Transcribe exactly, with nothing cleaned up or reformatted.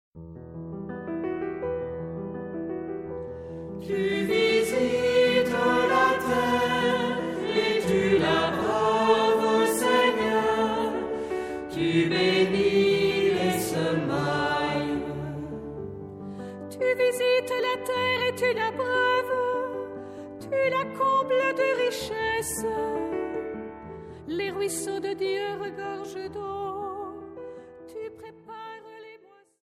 Tu visites la terre et tu la prouves, Seigneur. Tu bénis les semailles. Tu visites la terre et tu la breuves. Tu la combles de richesses. Les ruisseaux de Dieu regorgent d'eau.